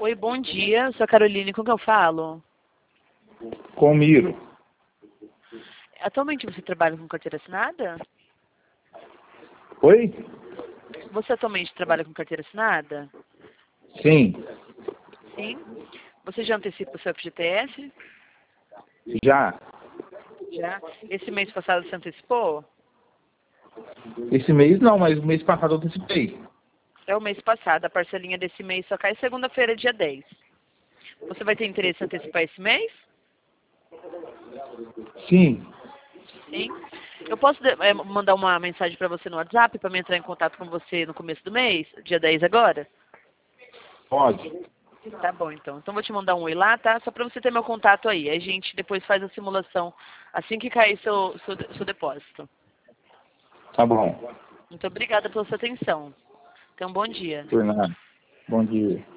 Oi, bom dia. Eu sou a Caroline, com quem eu falo? Com Miro. Atualmente você trabalha com carteira assinada? Oi? Você atualmente trabalha com carteira assinada? Sim, Sim. Você já antecipa o seu FGTS? já. Já. Esse mês passado você antecipou? Esse mês não, mas o mês passado eu antecipei. É o mês passado. A parcelinha desse mês só cai segunda-feira, dia 10. Você vai ter interesse em antecipar esse mês? Sim, Sim. Eu posso mandar uma mensagem para você no WhatsApp para me entrar em contato com você no começo do mês, dia 10 agora? pode. Tá bom, então. Então vou te mandar um oi lá, tá? Só para você ter meu contato aí. Aí a gente depois faz a simulação assim que cair seu depósito. Tá bom. Muito obrigada pela sua atenção. Tenha um bom dia. Por nada. Bom dia.